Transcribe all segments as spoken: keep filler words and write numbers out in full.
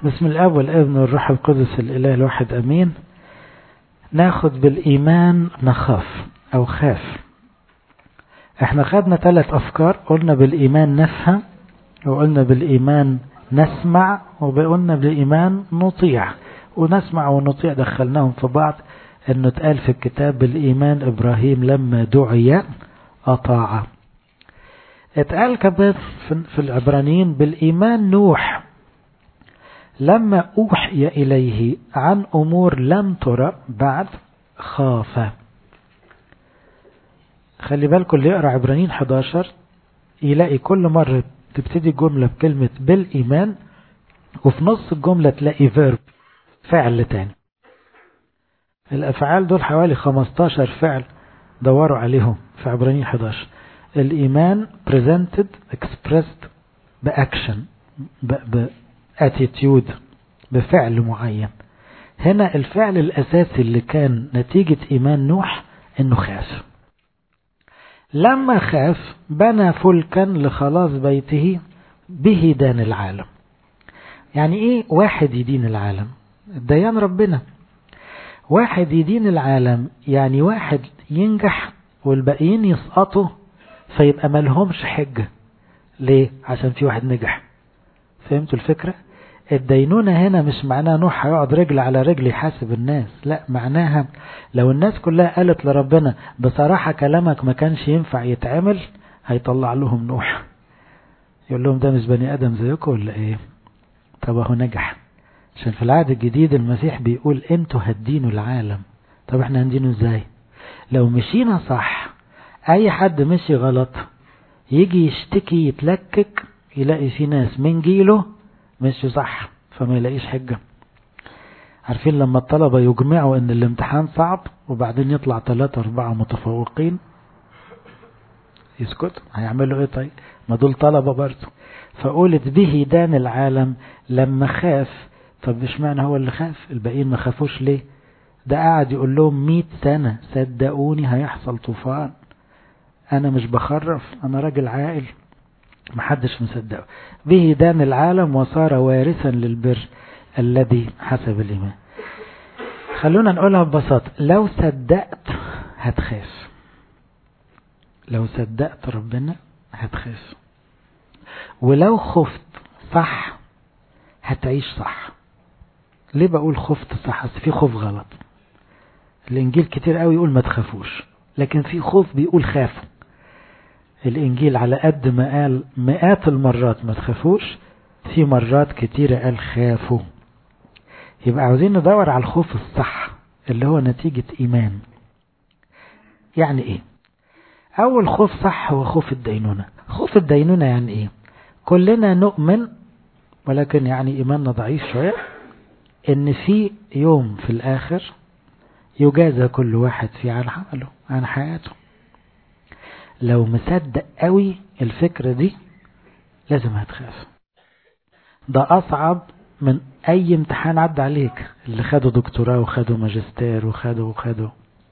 بسم الاب والابن والروح القدس الاله الواحد امين. ناخد بالايمان نخاف او خاف. احنا خدنا ثلاث افكار، قلنا بالايمان نفهم، وقلنا بالايمان نسمع، وقلنا بالايمان نطيع. ونسمع ونطيع دخلناهم في بعض، انه اتقال في الكتاب بالايمان ابراهيم لما دعي اطاع. اتقال كمان في العبرانيين بالايمان نوح لما أوحي إليه عن أمور لم ترى بعد خاف. خلي بالكم اللي يقرأ عبرانيين حداشر يلاقي كل مرة تبتدي الجملة بكلمة بالإيمان، وفي نص الجملة تلاقي فيرب، فعل تاني. الأفعال دول حوالي خمستاشر فعل دوروا عليهم في عبرانيين حداشر. الإيمان presented expressed بأكشن بأتيتيود بفعل معين. هنا الفعل الأساسي اللي كان نتيجة إيمان نوح إنه خاف. لما خاف بنى فلكا لخلاص بيته به دان العالم. يعني إيه واحد يدين العالم؟ الديان ربنا. واحد يدين العالم يعني واحد ينجح والباقيين يسقطوا، فيبقى ملهمش حجة. ليه؟ عشان في واحد نجح. فهمتوا الفكرة؟ الدينونة هنا مش معناها نوح هيقعد رجل على رجل يحاسب الناس، لا، معناها لو الناس كلها قالت لربنا بصراحة كلامك ما كانش ينفع يتعمل، هيطلع لهم نوح يقول لهم ده مش بني آدم زيكم ولا ايه؟ طب هو نجح. عشان في العهد الجديد المسيح بيقول انتوا هتدينوا العالم. طب احنا هندينه ازاي؟ لو مشينا صح، اي حد مشي غلط يجي يشتكي يتلكك يلاقي في ناس من جيله مشي صح، فما يلاقيش حجة. عارفين لما الطلبة يجمعوا ان الامتحان صعب وبعدين يطلع ثلاثة اربعة متفوقين يسكتوا، هيعملوا ايه؟ طيب ما دول طلبة برضه. فقولت به دان العالم لما خاف. طب مش معنى هو اللي خاف، الباقيين ما خافوش ليه؟ ده قاعد يقول لهم مئة سنة صدقوني هيحصل طوفان، انا مش بخرف، انا راجل عاقل. محدش مصدقه. به دان العالم وصار وارثا للبر الذي حسب الإيمان. خلونا نقولها ببساطة، لو صدقت هتخاف. لو صدقت ربنا هتخاف، ولو خفت صح هتعيش صح. ليه بقول خفت صح؟ في خوف غلط. الإنجيل كتير قوي يقول ما تخافوش، لكن في خوف بيقول خافوا. الإنجيل على قد ما قال مئات المرات ما تخافوش، في مرات كتيرة قال خافوا. يبقى عاوزين ندور على الخوف الصح اللي هو نتيجة إيمان. يعني إيه؟ أول خوف صح هو خوف الدينونة. خوف الدينونة يعني إيه؟ كلنا نؤمن، ولكن يعني إيماننا ضعيف شوية، إن في يوم في الآخر يجازى كل واحد في عن عمله عن حياته. لو مصدق قوي الفكرة دي لازم هتخاف. ده أصعب من أي امتحان عدى عليك. اللي خدوا دكتوراه وخدوا ماجستير وخدوا وخدوا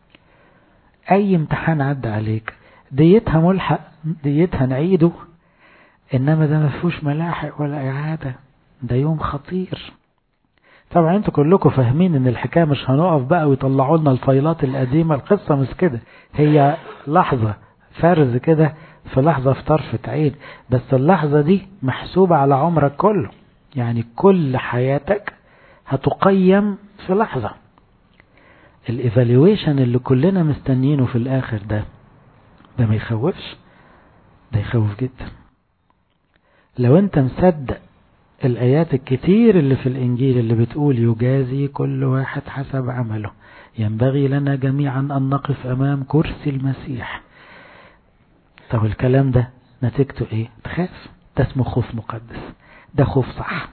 أي امتحان عدى عليك ديتها ملحق، ديتها نعيده، إنما ده ما فيهوش ملاحق ولا إعادة. ده يوم خطير. طبعا انتوا كلكم فاهمين ان الحكاية مش هنقف بقى ويطلعوا لنا الفايلات القديمة. القصة مش كده، هي لحظة فرز كده، في لحظة في طرفة عين، بس اللحظة دي محسوبة على عمرك كله. يعني كل حياتك هتقيم في لحظة. الايفالويشن اللي كلنا مستنيينه في الاخر ده ده ما يخوفش؟ ده يخوف جدا. لو انت مصدق الآيات الكتير اللي في الإنجيل اللي بتقول يجازي كل واحد حسب عمله، ينبغي لنا جميعا أن نقف أمام كرسي المسيح. طب الكلام ده نتيجته إيه؟ تخاف. ده اسمه خوف مقدس، ده خوف صح،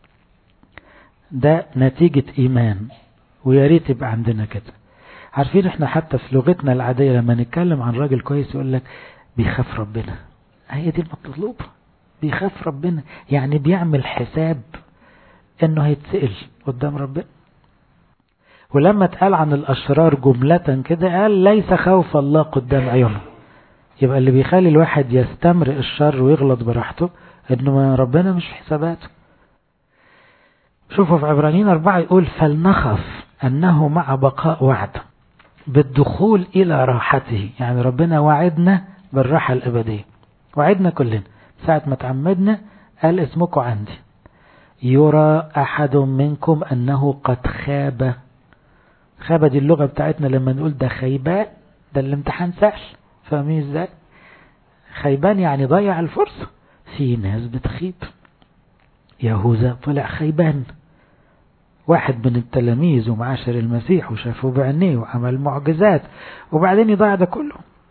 ده نتيجة إيمان. وياريت يبقى عندنا كده. عارفين احنا حتى في لغتنا العادية لما نتكلم عن راجل كويس يقول لك بيخاف ربنا. هي دي المطلوب، بيخاف ربنا، يعني بيعمل حساب انه هيتسئل قدام ربنا. ولما اتقال عن الاشرار جملة كده قال ليس خوف الله قدام عيونه. يبقى اللي بيخلي الواحد يستمرئ الشر ويغلط براحته انه ربنا مش في حساباته. شوفوا في عبرانيين أربعة يقول فلنخف أنه مع بقاء وعد بالدخول إلى راحته. يعني ربنا وعدنا بالراحة الأبدية، وعدنا كلنا ساعة ما تعمدنا قال اسمكم عندي. يرى أحد منكم أنه قد خاب. خاب دي اللغة بتاعتنا لما نقول ده خيبان، ده الامتحان سهل، فاهمين ازاي؟ خيبان يعني ضيع الفرصة. في ناس بتخيب، يهوذا طلع خيبان، واحد من التلاميذ ومعاشر المسيح وشافه بعينيه وعمل معجزات، وبعدين يضيع ده كله.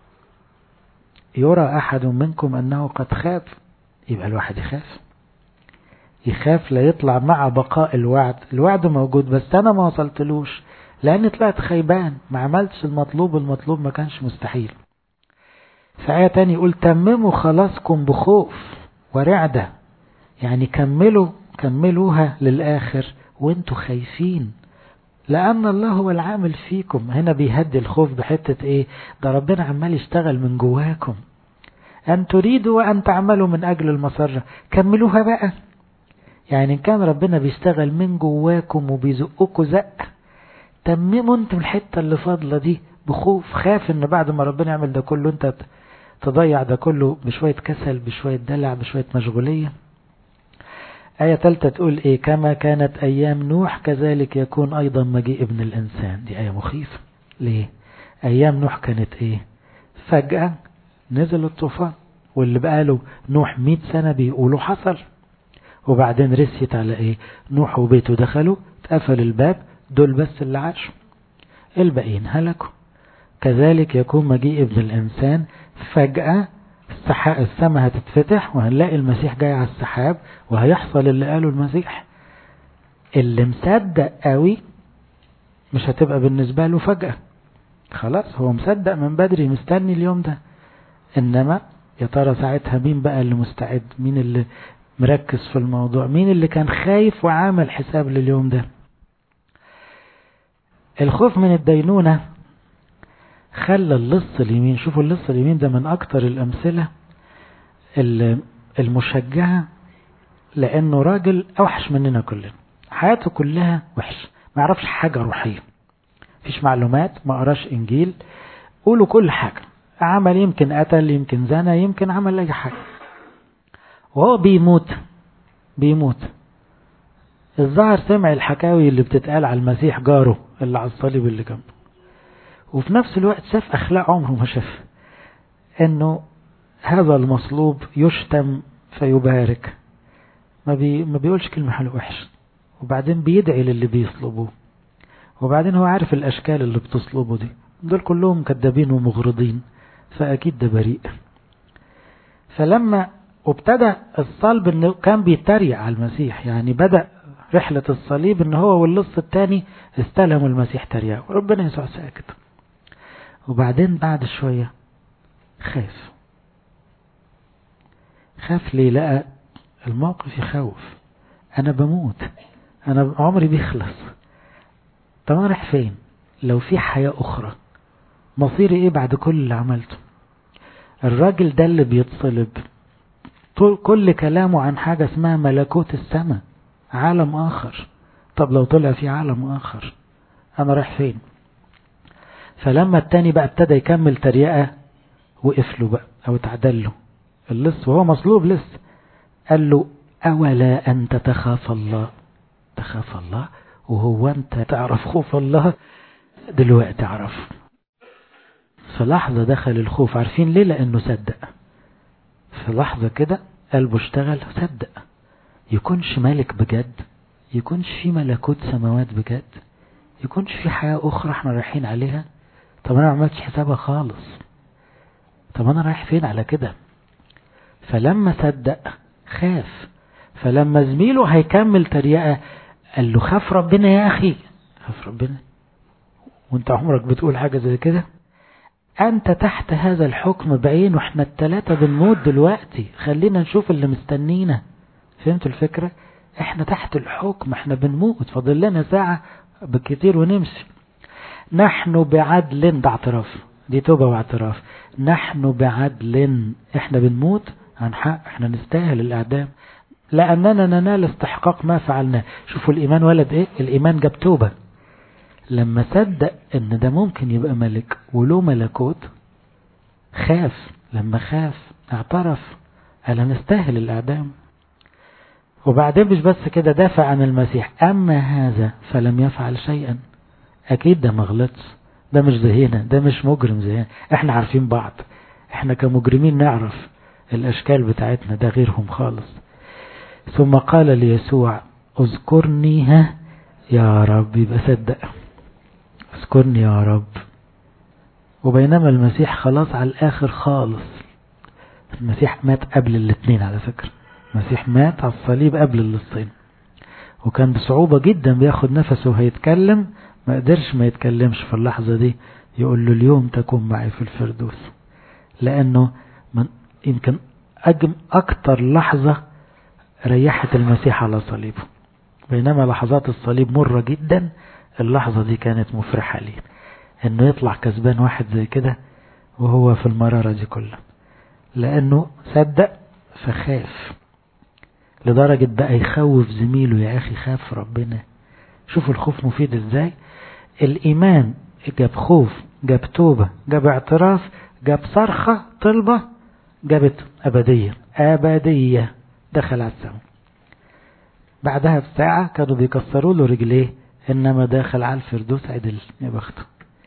يرى أحد منكم أنه قد خاب، يبقى الواحد يخاف، يخاف لا يطلع مع بقاء الوعد. الوعد موجود بس أنا ما وصلتلوش لأني طلعت خيبان، ما عملتش المطلوب، المطلوب ما كانش مستحيل. فآية تاني يقول تمموا خلاصكم بخوف ورعدة. يعني كملوا كملوها للآخر وانتوا خايفين، لأن الله هو العامل فيكم. هنا بيهدي الخوف بحتة ايه؟ ده ربنا عمال يشتغل من جواكم. أن تريدوا وأن تعملوا من أجل المسرة، كملوها بقى. يعني إن كان ربنا بيشتغل من جواكم وبيزقكوا زق، تمموا انتم الحتة اللي فاضلة دي بخوف. خاف ان بعد ما ربنا يعمل ده كله انت تضيع ده كله بشوية كسل، بشوية دلع، بشوية مشغولية. آية ثالثة تقول ايه؟ كما كانت أيام نوح كذلك يكون أيضا مجيء ابن الإنسان. دي آية مخيفة. ليه؟ أيام نوح كانت ايه؟ فجأة نزل الطوفان، واللي بقاله نوح مئة سنة بيقولوا حصل، وبعدين رسيت على ايه؟ نوح وبيته دخلوا، اتقفل الباب، دول بس اللي عاشوا، الباقيين هلكوا. كذلك يكون مجيء ابن الإنسان. فجأة السماء هتتفتح وهنلاقي المسيح جاي على السحاب، وهيحصل اللي قاله المسيح. اللي مصدق قوي مش هتبقى بالنسبة له فجأة، خلاص هو مصدق من بدري، مستني اليوم ده. إنما يا ترى ساعتها مين بقى اللي مستعد؟ مين اللي مركز في الموضوع؟ مين اللي كان خايف وعامل حساب لليوم ده؟ الخوف من الدينونة خلى اللص اليمين، شوفوا اللص اليمين ده من أكتر الأمثلة المشجعة، لأنه راجل أوحش مننا كلنا، حياته كلها وحش، ما يعرفش حاجة روحية، فيش معلومات، ما قراش إنجيل، قولوا كل حاجة، عمل يمكن قتل، يمكن زنا، يمكن عمل أي حاجة، وهو بيموت بيموت الظاهر سمع الحكاوي اللي بتتقال على المسيح جاره اللي على الصليب اللي جنبه، وفي نفس الوقت شاف أخلاق عمره ما شاف، أنه هذا المصلوب يشتم فيبارك، ما, بي ما بيقولش كلمة حلوة وحش، وبعدين بيدعي للي بيصلبوه، وبعدين هو عارف الأشكال اللي بتصلبه دي دول كلهم كذابين ومغرضين، فأكيد ده بريء. فلما وابتدى الصلب انه كان بيتريق على المسيح، يعني بدأ رحلة الصليب ان هو واللص الثاني استلموا المسيح تريقه، وربنا يسوع ساكت. وبعدين بعد شوية خاف خاف ليه؟ لقى الموقف يخوف، انا بموت، انا عمري بيخلص، طب انا رايح فين؟ لو في حياة اخرى مصيري ايه بعد كل اللي عملته؟ الراجل ده اللي بيتصلب كل كلامه عن حاجة اسمها ملكوت السماء، عالم آخر. طب لو طلع في عالم آخر أنا رايح فين؟ فلما التاني بقى ابتدى يكمل تريقة وقف له بقى أو تعدل له اللص وهو مصلوب لسه، قال له أولا أنت تخاف الله؟ تخاف الله؟ وهو أنت تعرف خوف الله؟ دلوقتي عرف. في لحظة دخل الخوف، عارفين ليه؟ لأنه صدق. في لحظة كده قلبه اشتغل، صدق. يكونش ملك بجد، يكونش في ملكوت سماوات بجد، يكونش في حياة أخرى احنا رايحين عليها؟ طب أنا ما عملتش حسابها خالص، طب أنا رايح فين على كده؟ فلما صدق خاف. فلما زميله هيكمل تريقة قال له خاف ربنا يا أخي. خاف ربنا؟ وانت عمرك بتقول حاجة زي كده؟ أنت تحت هذا الحكم بعين، وإحنا التلاتة بنموت دلوقتي، خلينا نشوف اللي مستنينا. فهمتوا الفكرة؟ إحنا تحت الحكم، إحنا بنموت، فاضل لنا ساعة بكتير ونمشي. نحن بعدل، ده اعتراف، دي توبة واعتراف. نحن بعدل، إحنا بنموت عن حق، إحنا نستاهل الإعدام. لأننا ننال استحقاق ما فعلناه. شوفوا الإيمان ولد إيه؟ الإيمان جاب توبة. لما صدق إن ده ممكن يبقى ملك وله ملكوت خاف. لما خاف اعترف ألا نستاهل الإعدام. وبعدين مش بس كده، دافع عن المسيح. أما هذا فلم يفعل شيئا. أكيد ده مغلطش، ده مش زينا، ده مش مجرم زينا. احنا عارفين بعض، احنا كمجرمين نعرف الأشكال بتاعتنا، ده غيرهم خالص. ثم قال ليسوع اذكرني ها يا رب. يبقى صدق، اذكرني يا رب. وبينما المسيح خلاص على الآخر خالص. المسيح مات قبل الاثنين على فكرة. المسيح مات على الصليب قبل اللصين، وكان بصعوبة جدا بياخد نفسه وهيتكلم، ما قدرش ما يتكلمش في اللحظة دي. يقول له اليوم تكون معي في الفردوس. لأنه من يمكن أجم أكتر لحظة ريحت المسيح على صليبه. بينما لحظات الصليب مرة جدا، اللحظة دي كانت مفرحة ليه. انه يطلع كسبان واحد زي كده وهو في المرارة دي كلها، لانه صدق فخاف. لدرجة بقى يخوف زميله. يا اخي خاف ربنا. شوفوا الخوف مفيد ازاي. الايمان جاب خوف، جاب توبة، جاب اعتراف، جاب صرخة طلبة، جابت ابدية. ابدية دخل على السماء. بعدها بساعة كانوا بيكسروا له رجليه، انما داخل على الفردوس عدل. يا بخته.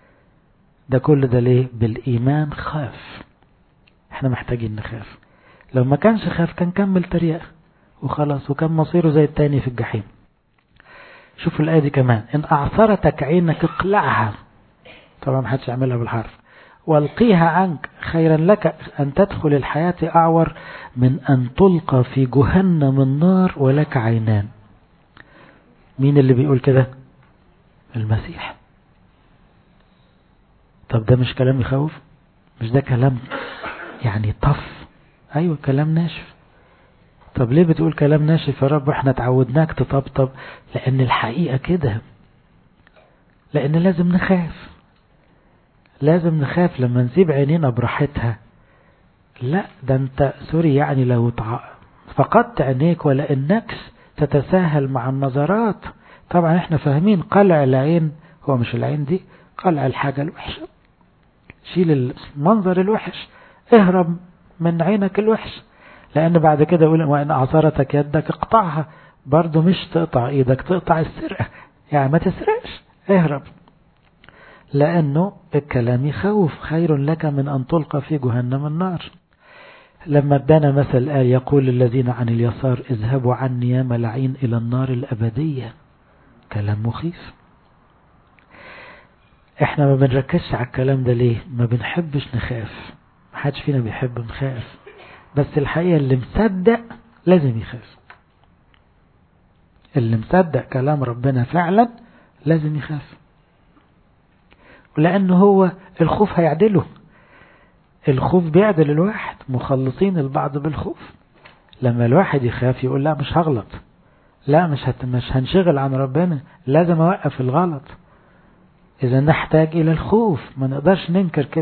ده كل ده ليه؟ بالايمان خاف. احنا محتاجين نخاف. لو ما كانش خاف كان كمل تريقة وخلاص، وكان مصيره زي التاني في الجحيم. شوفوا الآية دي كمان. إن أعثرتك عينك اقلعها. طبعا ما حدش يعملها بالحرف. والقيها عنك، خيرا لك أن تدخل الحياة أعور من أن تلقى في جهنم النار ولك عينان. مين اللي بيقول كده؟ المسيح. طب ده مش كلام يخوف؟ مش ده كلام يعني طف؟ أيوة كلام ناشف. طب ليه بتقول كلام ناشف يا رب احنا تعودناك تطبطب؟ لأن الحقيقة كده. لأن لازم نخاف. لازم نخاف لما نسيب عينينا براحتها. لا ده انت سوري يعني لو فقدت عينيك ولا انك تتساهل مع النظرات. طبعا احنا فاهمين قلع العين هو مش العين دي، قلع الحاجة الوحشة. شيل المنظر الوحش، اهرب من عينك الوحش. لان بعد كده يقول وان اعصرتك يدك اقطعها. برضو مش تقطع ايدك، تقطع السرقة. يعني ما تسرقش، اهرب. لانه الكلام يخوف. خير لك من ان تلقى في جهنم النار. لما ادانا مثل آية يقول الذين عن اليسار اذهبوا عني يا ملعين الى النار الابدية. كلام مخيف. احنا ما بنركزش على الكلام ده ليه؟ ما بنحبش نخاف. ما حدش فينا بيحب نخاف، بس الحقيقة اللي مصدق لازم يخاف. اللي مصدق كلام ربنا فعلا لازم يخاف. لأنه هو الخوف هيعدله. الخوف بيعدل الواحد. مخلصين البعض بالخوف. لما الواحد يخاف يقول لا مش هغلط، لا مش هت... مش هنشغل عن ربنا، لازم أوقف الغلط. إذا نحتاج إلى الخوف، ما نقدرش ننكر كده.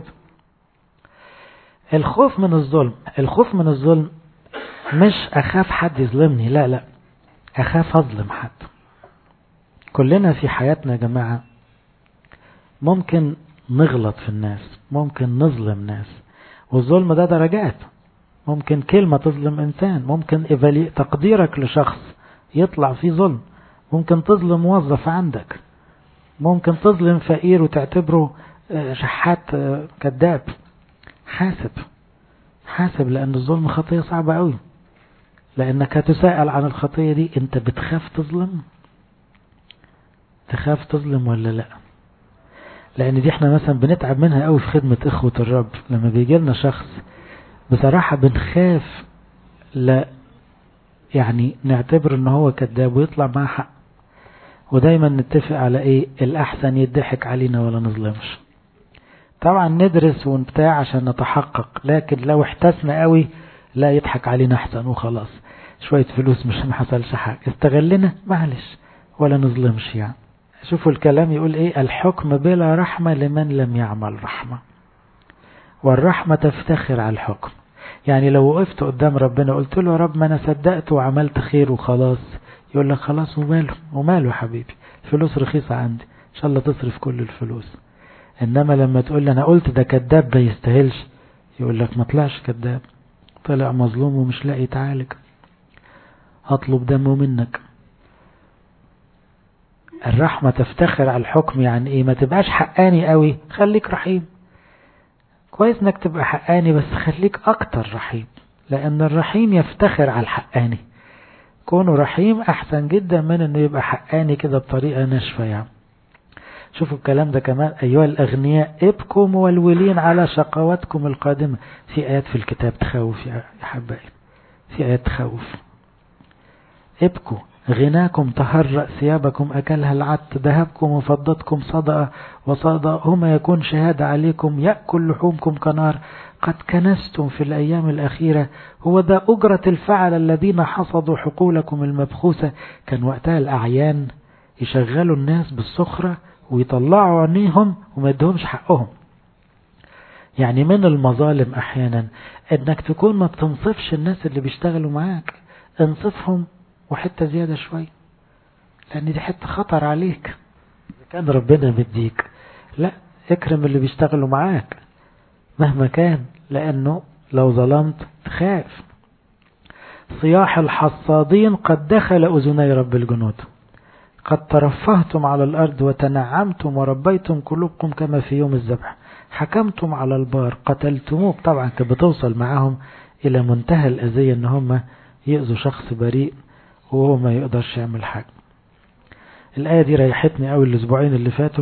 الخوف من الظلم. الخوف من الظلم مش أخاف حد يظلمني، لا لا، أخاف أظلم حد. كلنا في حياتنا يا جماعة ممكن نغلط في الناس، ممكن نظلم ناس. والظلم ده درجات. ممكن كلمة تظلم إنسان، ممكن تقديرك لشخص يطلع فيه ظلم، ممكن تظلم موظف عندك، ممكن تظلم فقير وتعتبره شحات كذاب. حاسب حاسب، لأن الظلم خطية صعبة قوي. لأنك هتسأل عن الخطية دي. أنت بتخاف تظلم؟ تخاف تظلم ولا لا؟ لأن دي احنا مثلا بنتعب منها قوي في خدمة إخوة الرب. لما بيجي لنا شخص بصراحة بنخاف لا يعني نعتبر ان هو كذاب ويطلع معاه حق. ودايما نتفق على ايه؟ الأحسن يضحك علينا ولا نظلمش. طبعا ندرس ونبتاع عشان نتحقق، لكن لو احتسنا قوي لا يضحك علينا احسن وخلاص. شوية فلوس مش محصلش حاجة، استغلنا معلش ولا نظلمش. يعني شوفوا الكلام يقول ايه؟ الحكم بلا رحمة لمن لم يعمل رحمة، والرحمة تفتخر على الحكم. يعني لو وقفت قدام ربنا قلت له يا رب ما أنا صدقت وعملت خير وخلاص، يقول لك خلاص وماله وماله حبيبي، الفلوس رخيصة عندي إن شاء الله تصرف كل الفلوس. إنما لما تقول لي أنا قلت ده كذاب ما يستاهلش، يقول لك ما طلعش كذاب، طلع مظلوم ومش لاقي يتعالج، هطلب دمه منك. الرحمة تفتخر على الحكم، يعني ايه؟ ما تبقاش حقاني قوي، خليك رحيم. كويس انك تبقى حقاني بس خليك اكتر رحيم، لان الرحيم يفتخر على الحقاني. كونه رحيم احسن جدا من انه يبقى حقاني كده بطريقة ناشفة. يعني شوفوا الكلام ده كمان، ايها الاغنياء ابكوا مولولين على شقواتكم القادمة. في ايات في الكتاب تخوف يا حبايبي، في ايات تخوف. ابكوا، غناكم تهرأ، ثيابكم أكلها العت، ذهبكم وفضتكم صدأ وصدأهما يكون شهادة عليكم، يأكل لحومكم كنار، قد كنستم في الأيام الأخيرة، هو ذا أجرة الفعل الذين حصدوا حقولكم المبخوسة. كان وقتها الأعيان يشغلوا الناس بالسخرة ويطلعوا عينيهم وما يدهمش حقهم. يعني من المظالم أحيانا أنك تكون ما بتنصفش الناس اللي بيشتغلوا معاك، انصفهم وحتة زيادة شوي، لأن دي حتة خطر عليك. إذا كان ربنا مديك، لا اكرم اللي بيشتغلوا معاك مهما كان، لأنه لو ظلمت تخاف. صياح الحصادين قد دخل أذني رب الجنود، قد ترفهتم على الأرض وتنعمتم وربيتم قلوبكم كما في يوم الذبح، حكمتم على البار قتلتموه. طبعا كانت بتوصل معهم إلى منتهى الأذية إن هم يأذوا شخص بريء وهو ما يقدرش يعمل حاجة. الآية دي ريحتني قوي الأسبوعين اللي فاتوا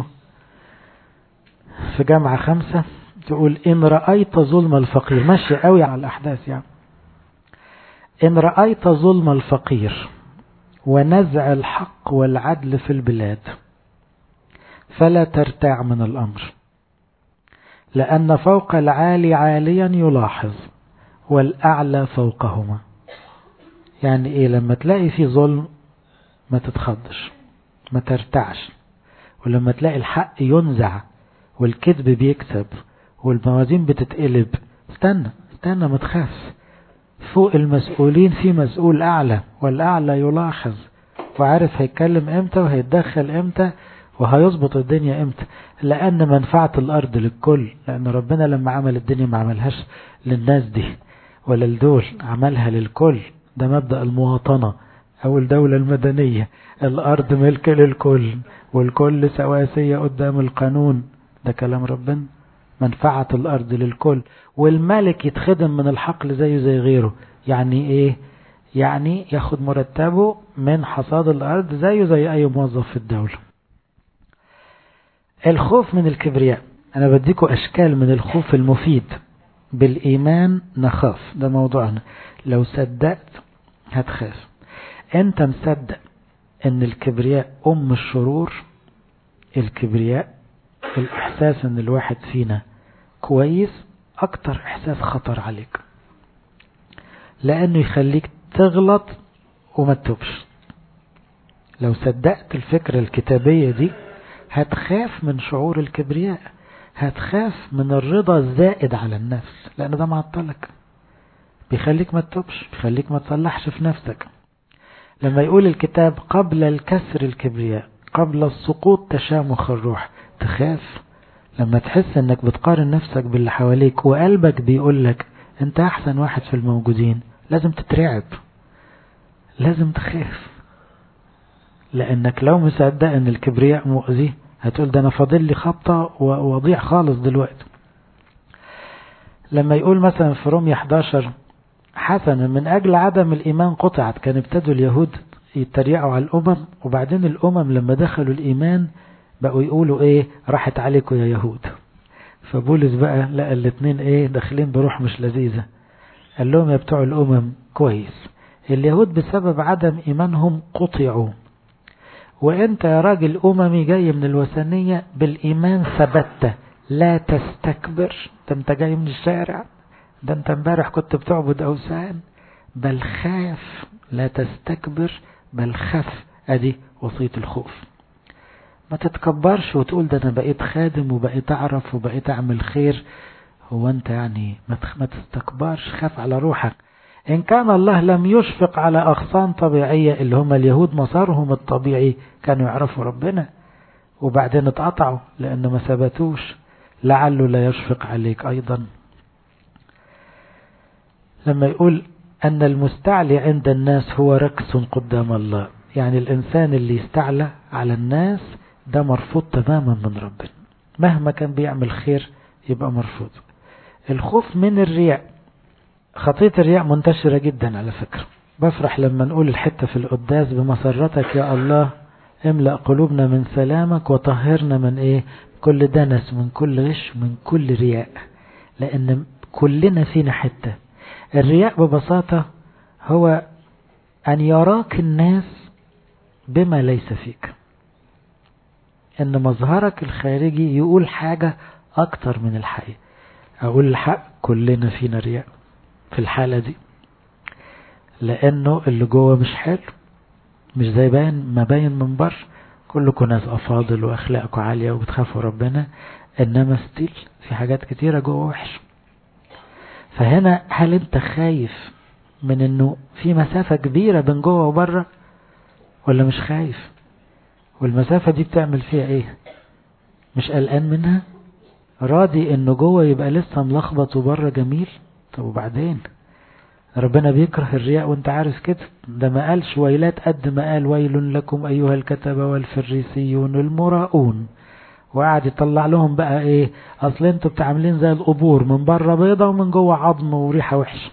في جامعة خمسة، تقول إن رأيت ظلم الفقير، ماشي قوي على الأحداث يعني. إن رأيت ظلم الفقير ونزع الحق والعدل في البلاد فلا ترتاع من الأمر، لأن فوق العالي عاليا يلاحظ والأعلى فوقهما. يعني إيه؟ لما تلاقي في ظلم ما تتخضش، ما ترتعش. ولما تلاقي الحق ينزع والكذب بيكسب والموازين بتتقلب، استنى استنى ما تخافش. فوق المسؤولين في مسؤول أعلى، والأعلى يلاحظ وعارف هيتكلم امتى وهيتدخل امتى وهيظبط الدنيا امتى، لأن منفعة الأرض للكل. لأن ربنا لما عمل الدنيا ما عملهاش للناس دي ولا لدول، عملها للكل. ده مبدأ المواطنة أو الدولة المدنية، الأرض ملك للكل والكل سواسية قدام القانون. ده كلام ربنا، منفعة الأرض للكل، والملك يتخدم من الحقل زيه زي غيره. يعني إيه؟ يعني ياخد مرتبه من حصاد الأرض زيه زي أي موظف في الدولة. الخوف من الكبرياء، أنا بديكم أشكال من الخوف المفيد. بالإيمان نخاف، ده موضوعنا. لو صدقت هتخاف. أنت مصدق أن الكبرياء أم الشرور؟ الكبرياء الإحساس أن الواحد فينا كويس أكتر إحساس خطر عليك، لأنه يخليك تغلط وما تتوبش. لو صدقت الفكرة الكتابية دي هتخاف من شعور الكبرياء، هتخاف من الرضا الزائد على النفس، لأن ده معطلك، بيخليك ما تتوبش، بيخليك ما تصلحش في نفسك. لما يقول الكتاب قبل الكسر الكبرياء قبل السقوط تشامخ الروح، تخاف لما تحس انك بتقارن نفسك باللي حواليك وقلبك بيقولك انت احسن واحد في الموجودين. لازم تترعب، لازم تخاف، لانك لو مصدق ان الكبرياء مؤذي هتقول ده انا فاضل لي خبطة ووضيع خالص دلوقتي. لما يقول مثلا في رومية إحدى عشر حسنا من أجل عدم الإيمان قطعت، كان ابتدوا اليهود يتريقوا على الأمم، وبعدين الأمم لما دخلوا الإيمان بقوا يقولوا إيه راحت عليكم يا يهود. فبولس بقى لقى الاثنين إيه داخلين بروح مش لذيذة، قال لهم يا بتوع الأمم كويس، اليهود بسبب عدم إيمانهم قطعوا، وانت يا راجل أممي جاي من الوثنية بالإيمان ثبت، لا تستكبر. ده انت جاي من الشارع، ده انت امبارح كنت بتعبد أوثان، بل خاف. لا تستكبر بل خف، ادي وصية الخوف. ما تتكبرش وتقول ده انا بقيت خادم وبقيت اعرف وبقيت اعمل خير هو أنت يعني ما تستكبرش، خاف على روحك. إن كان الله لم يشفق على أغصان طبيعية اللي هم اليهود مسارهم الطبيعي كانوا يعرفوا ربنا وبعدين اتقطعوا لأنه ما ثبتوش، لعله لا يشفق عليك أيضا. لما يقول أن المستعلي عند الناس هو ركس قدام الله، يعني الإنسان اللي يستعلى على الناس ده مرفوض تماما من ربنا، مهما كان بيعمل خير يبقى مرفوض. الخوف من الرياء، خطية الرياء منتشرة جدا على فكرة. بفرح لما نقول الحتة في القداس بمسرتك يا الله املأ قلوبنا من سلامك وطهرنا من ايه، كل دنس، من كل غش، من كل رياء، لأن كلنا فينا حتة. الرياء ببساطة هو أن يراك الناس بما ليس فيك، أن مظهرك الخارجي يقول حاجة أكتر من الحقيقة. أقول الحق، كلنا فينا رياء في الحالة دي، لأنه اللي جوه مش حلو، مش زي باين ما باين من بره. كلكم ناس أفاضل وأخلاقكم عالية وبتخافوا ربنا، إنما ستيل في حاجات كتيرة جوه وحش. فهنا هل أنت خايف من أنه في مسافة كبيرة بين جوه وبره، ولا مش خايف؟ والمسافة دي بتعمل فيها إيه؟ مش قلقان منها؟ راضي أنه جوه يبقى لسه ملخبط وبره جميل؟ طب وبعدين؟ ربنا بيكره الرياء وانت عارف كده. ده ما قالش ويلات قد ما قال ويل لكم أيها الكتبة والفريسيون المراؤون، وقعد يطلع لهم بقى ايه، اصل انتوا بتعملين زي القبور، من بره بيضة ومن جوه عظم وريحة وحش.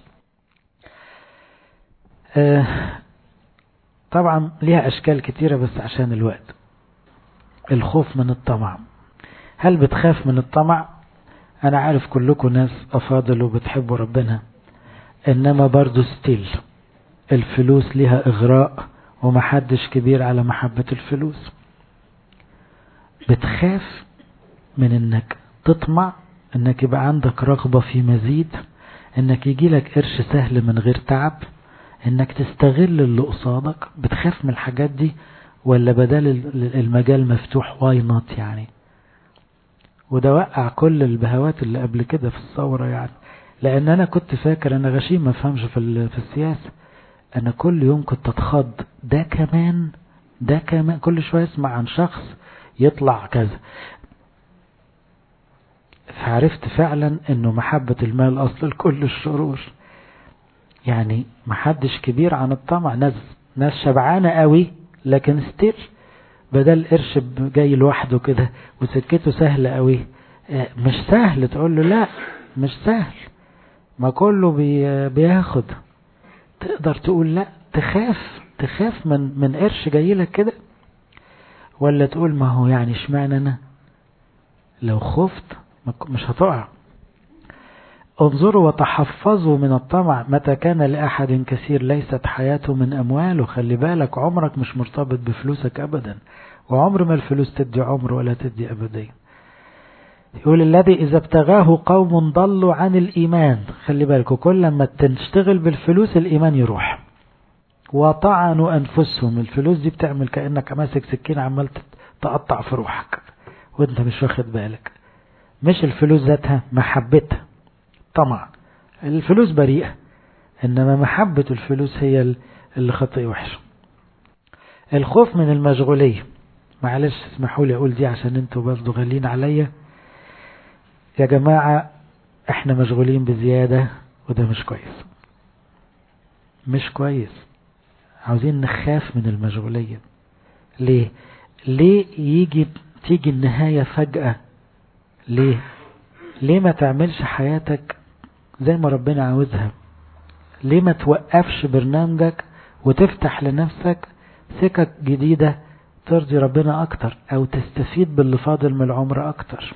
آه طبعا ليها اشكال كتيرة بس عشان الوقت. الخوف من الطمع، هل بتخاف من الطمع؟ انا عارف كلكم ناس افاضل وبتحبوا ربنا، انما برضو ستيل الفلوس ليها اغراء ومحدش كبير على محبة الفلوس. بتخاف من انك تطمع، انك يبقى عندك رغبة في مزيد، انك يجيلك قرش سهل من غير تعب، انك تستغل اللي قصادك. بتخاف من الحاجات دي، ولا بدل المجال مفتوح واي نوت يعني؟ وده وقع كل البهوات اللي قبل كده في الثورة يعني. لان انا كنت فاكر انا غشيم ما فهمش في في السياسة، انا كل يوم كنت اتخض، ده كمان ده كمان كل شوية اسمع عن شخص يطلع كذا. فعرفت فعلا انه محبة المال اصل لكل الشرور. يعني محدش كبير عن الطمع، ناس ناس شبعانة قوي لكن ستيل بدل قرش جاي لوحده كده وسكته سهلة قوي. مش سهل تقول له لا، مش سهل، ما كله بي بياخد. تقدر تقول لا؟ تخاف تخاف من من قرش جاي لك كده، ولا تقول ما هو يعني اشمعنى انا؟ لو خفت مش هتقع. انظروا وتحفظوا من الطمع، متى كان لأحد كثير ليست حياته من أمواله. خلي بالك عمرك مش مرتبط بفلوسك أبدا، وعمر ما الفلوس تدي عمر ولا تدي أبدا. يقول الذي إذا ابتغاه قوم ضلوا عن الإيمان. خلي بالك كل ما تشتغل بالفلوس الإيمان يروح. وطعنوا أنفسهم، الفلوس دي بتعمل كأنك ماسك سكين عمال تقطع في روحك وانت مش واخد بالك. مش الفلوس ذاتها، محبتها. طمع الفلوس بريئة، إنما محبة الفلوس هي اللي خطئ وحش. الخوف من المشغولية، معلش اسمحوا لي أقول دي عشان انتوا برضو غالين عليا يا جماعة. احنا مشغولين بزيادة وده مش كويس، مش كويس. عاوزين نخاف من المشغولية. ليه؟ ليه يجي تيجي النهاية فجأة؟ ليه؟ ليه ما تعملش حياتك زي ما ربنا عاوزها؟ ليه ما توقفش برنامجك وتفتح لنفسك سكك جديدة ترضي ربنا أكتر، أو تستفيد باللي فاضل من العمر أكتر؟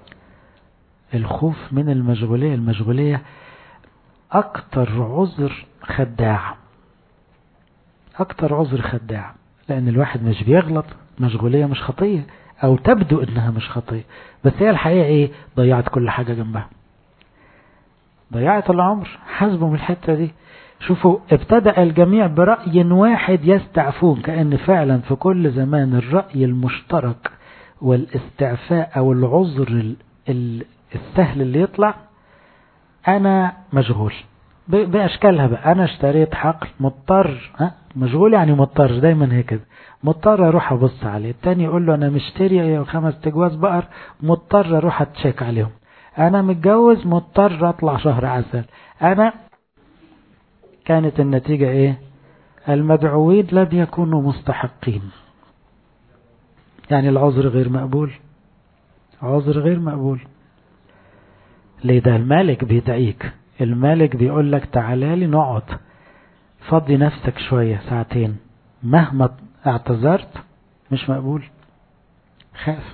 الخوف من المشغولية، المشغولية أكتر عذر خداع، أكتر عذر خداع. لأن الواحد مش بيغلط، مشغولية مش خطية، أو تبدو إنها مش خطية، بس هي الحقيقة إيه؟ ضيعت كل حاجة جنبها، ضيعت العمر. حسبوا من الحتة دي. شوفوا، ابتدأ الجميع برأي واحد يستعفون، كأن فعلا في كل زمان الرأي المشترك والاستعفاء أو العذر السهل اللي يطلع أنا مشغول بأشكالها بقى. أنا اشتريت حقل مضطر، ها مشغول يعني مضطر، دايما هيك كده، مضطر أروح أبص عليه. التاني يقول له أنا مشتري خمس تجواز بقر مضطر أروح أتشيك عليهم. أنا متجوز مضطر أطلع شهر عسل. أنا كانت النتيجة إيه؟ المدعوين لم يكونوا مستحقين. يعني العذر غير مقبول، عذر غير مقبول. ليه؟ ده المالك بيدعيك، المالك بيقول لك تعالى لي نقعد، فضي نفسك شوية ساعتين، مهما اعتذرت مش مقبول. خاف،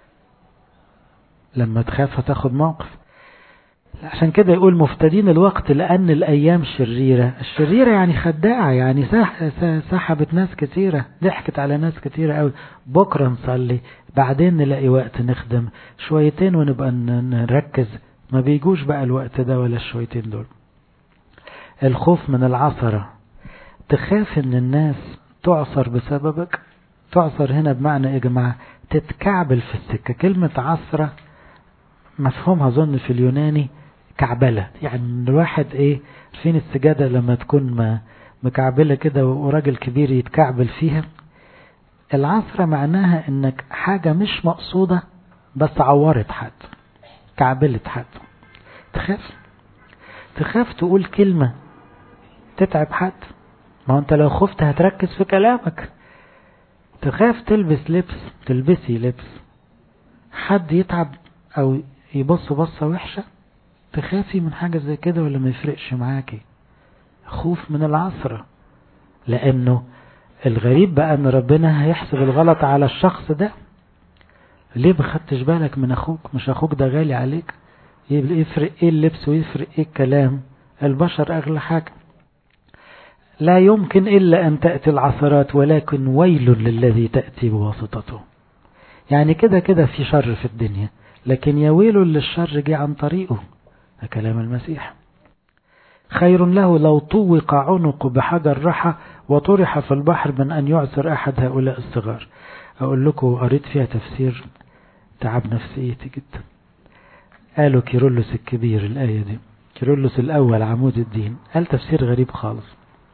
لما تخاف هتاخد موقف. عشان كده يقول مفتدين الوقت لأن الأيام شريرة. الشريرة يعني خداعة، يعني سحبت ناس كتيرة، ضحكت على ناس كتيرة قوي. بكرة نصلي، بعدين نلاقي وقت نخدم شويتين ونبقى نركز، ما بيجوش بقى الوقت ده ولا الشويتين دول. الخوف من العثرة، تخاف ان الناس تعصر بسببك. تعصر هنا بمعنى ايه يا جماعة؟ تتكعبل في السكة. كلمة عثرة مفهومها ظن في اليوناني كعبلة، يعني الواحد ايه، فين السجادة لما تكون مكعبلة كده وراجل كبير يتكعبل فيها. العثرة معناها انك حاجة مش مقصودة بس عورت حد، كعبلت حد. تخاف، تخاف تقول كلمة تتعب حد، ما انت لو خفت هتركز في كلامك. تخاف تلبس لبس، تلبسي لبس حد يتعب او يبص بصة وحشة، تخافي من حاجة زي كده ولا ما يفرقش معاكي؟ خوف من العثرة. لانه الغريب بقى ان ربنا هيحسب الغلط على الشخص ده. ليه ما خدتش بالك من اخوك؟ مش اخوك ده غالي عليك؟ يفرق ايه اللبس ويفرق ايه الكلام؟ البشر اغلى حاجة. لا يمكن الا ان تأتي العثرات، ولكن ويل للذي تأتي بواسطته. يعني كده كده في شر في الدنيا، لكن يا ويل للشر جه عن طريقه. ده كلام المسيح. خير له لو طوق عنق بحجر رحى وطرح في البحر من أن يعثر أحد هؤلاء الصغار. أقول لكم قريت فيها تفسير تعب نفسيتي جدا. قالوا كيرلس الكبير الآية دي، كيرلس الأول عمود الدين، قال تفسير غريب خالص،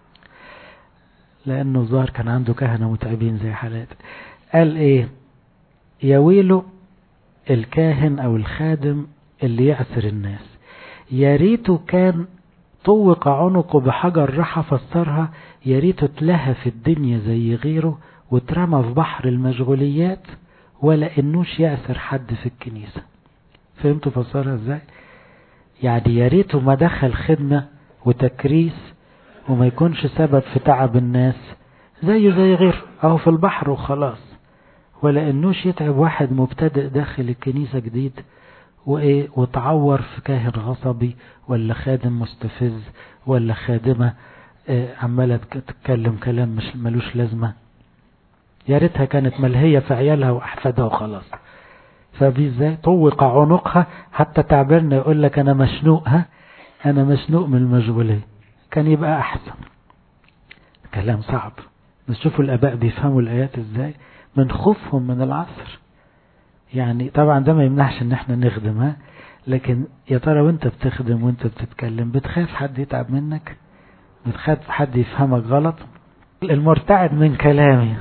لأنه الظاهر كان عنده كهنة متعبين زي حالات. قال إيه؟ يويله الكاهن أو الخادم اللي يعثر الناس، يا ريته كان طوق عنقه بحجر رحى، فسرها يا ريته اتلهى في الدنيا زي غيره واترمى في بحر المشغوليات، ولا انوش يعثر حد في الكنيسة. فهمتوا فسرها ازاي؟ يعني يا ريته ما دخل خدمة وتكريس وما يكونش سبب في تعب الناس زيه زي غيره، اهو في البحر وخلاص، ولا انوش يتعب واحد مبتدئ داخل الكنيسة جديد وايه وتعور في كاهن غصبي ولا خادم مستفز ولا خادمة عمالة تتكلم كلام مش ملوش لازمة. يا ريتها كانت ملهية في عيالها واحفادها وخلاص. فبي ازاي طوق عنقها، حتى تعبيرنا يقول لك انا مشنوقها، انا مشنوق من المشغولية، كان يبقى احسن. كلام صعب، بس شوفوا الاباء بيفهموا الايات ازاي من خوفهم من العصر. يعني طبعا ده ما يمنعش ان احنا نخدمها، لكن يا ترى وانت بتخدم وانت بتتكلم بتخاف حد يتعب منك؟ بتخاف حد يفهمك غلط؟ المرتعد من كلامي.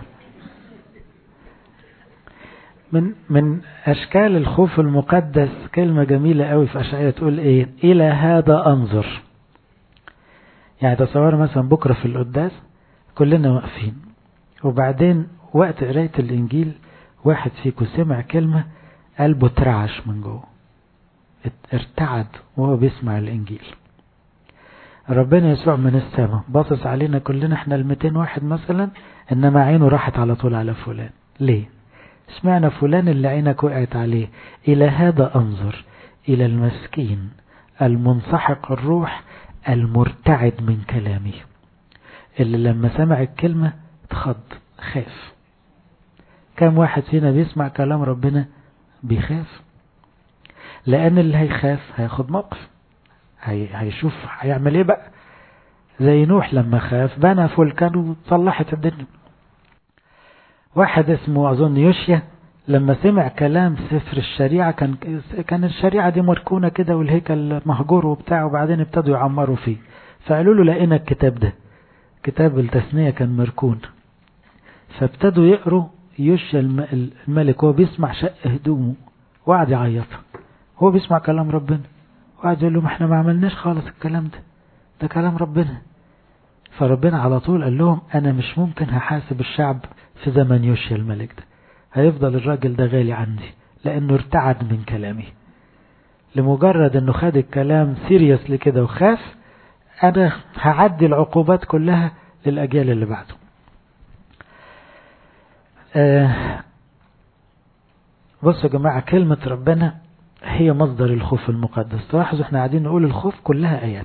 من من اشكال الخوف المقدس كلمة جميلة قوي في اشعياء تقول ايه؟ الى هذا انظر. يعني تصور مثلا بكرة في القداس كلنا واقفين، وبعدين وقت قراية الانجيل واحد فيكم سمع كلمة قلبه اترعش من جوه، ارتعد وهو بيسمع الانجيل. ربنا يسوع من السماء باصص علينا كلنا احنا المتين واحد مثلا، انما عينه راحت على طول على فلان. ليه؟ اسمعنا فلان اللي عينك وقعت عليه. الى هذا انظر، الى المسكين المنسحق الروح المرتعد من كلامي، اللي لما سمع الكلمة اتخض خاف. كم واحد فينا بيسمع كلام ربنا بيخاف؟ لأن اللي هيخاف هياخد موقف، هي هيشوف هيعمل ايه بقى. زي نوح لما خاف بنى فلكا وصلحت الدنيا. واحد اسمه أظن يوشيا لما سمع كلام سفر الشريعة، كان كان الشريعة دي مركونة كده والهيكل مهجور وبتاع، وبعدين ابتدوا يعمروا فيه، فقالوا له لقينا الكتاب ده، كتاب التثنية كان مركون، فابتدوا يقروا. يوشيا الملك هو بيسمع شق هدومه وقعد يعيط، هو بيسمع كلام ربنا وقعد يقول له ما احنا ما عملناش خالص الكلام ده، ده كلام ربنا. فربنا على طول قال لهم انا مش ممكن هحاسب الشعب في زمن يوشيا الملك ده، هيفضل الراجل ده غالي عندي لانه ارتعد من كلامي، لمجرد انه خد الكلام سيريس لكده وخاف، انا هعدي العقوبات كلها للاجيال اللي بعده. آه بصوا يا جماعة، كلمة ربنا هي مصدر الخوف المقدس. تلاحظوا احنا قاعدين نقول الخوف كلها آيات،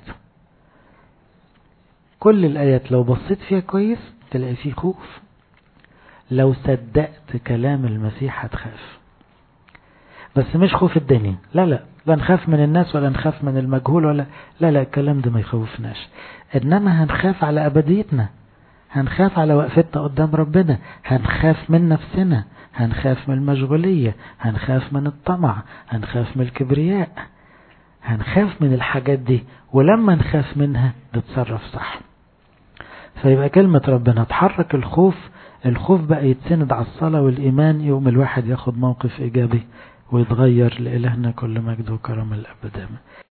كل الآيات لو بصيت فيها كويس تلاقي فيه خوف. لو صدقت كلام المسيح هتخاف، بس مش خوف الدنيا، لا لا لا نخاف من الناس ولا نخاف من المجهول ولا لا لا الكلام ده ما يخوفناش، انما هنخاف على أبديتنا، هنخاف على وقفتنا قدام ربنا، هنخاف من نفسنا، هنخاف من المشغولية، هنخاف من الطمع، هنخاف من الكبرياء، هنخاف من الحاجات دي، ولما نخاف منها نتصرف صح. فيبقى كلمة ربنا تحرك الخوف، الخوف بقى يتسند على الصلاة والإيمان، يوم الواحد ياخد موقف إيجابي ويتغير. لإلهنا كل مجد وكرم الأبد.